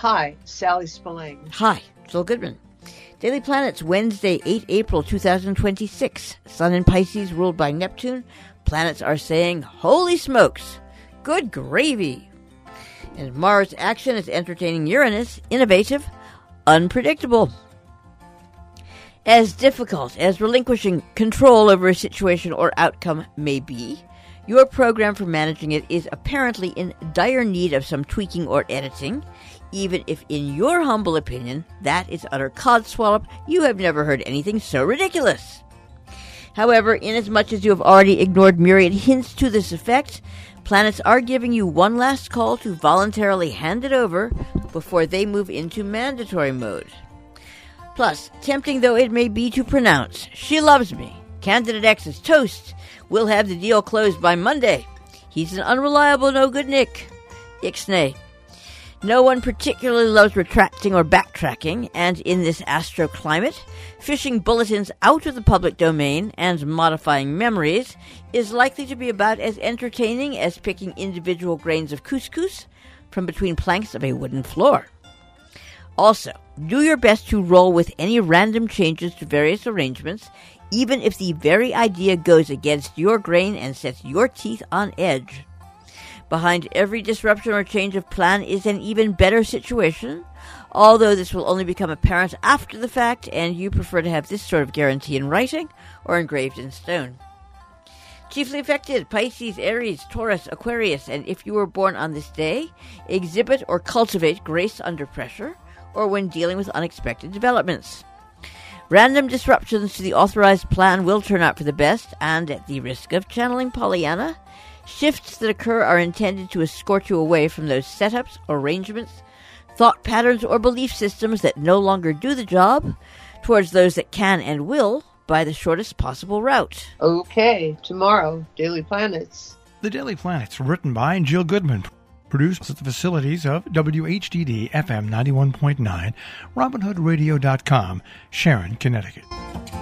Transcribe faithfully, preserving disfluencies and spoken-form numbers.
Hi, Sally Spillane. Hi, Jill Goodman. Daily Planets, Wednesday, the eighth of April, twenty twenty-six. Sun in Pisces, ruled by Neptune. Planets are saying, holy smokes, good gravy. And Mars action is entertaining Uranus, innovative, unpredictable. As difficult as relinquishing control over a situation or outcome may be, your program for managing it is apparently in dire need of some tweaking or editing, even if, in your humble opinion, that is utter codswallop. You have never heard anything so ridiculous. However, inasmuch as you have already ignored myriad hints to this effect, planets are giving you one last call to voluntarily hand it over before they move into mandatory mode. Plus, tempting though it may be to pronounce, she loves me, Candidate X is toast, we'll have the deal closed by Monday. He's an unreliable no-good Nick. Ixnay. No one particularly loves retracting or backtracking, and in this astro climate, fishing bulletins out of the public domain and modifying memories is likely to be about as entertaining as picking individual grains of couscous from between planks of a wooden floor. Also, do your best to roll with any random changes to various arrangements, even if the very idea goes against your grain and sets your teeth on edge. Behind every disruption or change of plan is an even better situation, although this will only become apparent after the fact, and you prefer to have this sort of guarantee in writing or engraved in stone. Chiefly affected, Pisces, Aries, Taurus, Aquarius, and if you were born on this day, exhibit or cultivate grace under pressure, or when dealing with unexpected developments. Random disruptions to the authorized plan will turn out for the best, and at the risk of channeling Pollyanna, shifts that occur are intended to escort you away from those setups, arrangements, thought patterns, or belief systems that no longer do the job, towards those that can and will by the shortest possible route. Okay, tomorrow, Daily Planets. The Daily Planets, written by Jill Goodman. Produced at the facilities of W H D D F M ninety-one point nine, Robin Hood Radio dot com, Sharon, Connecticut.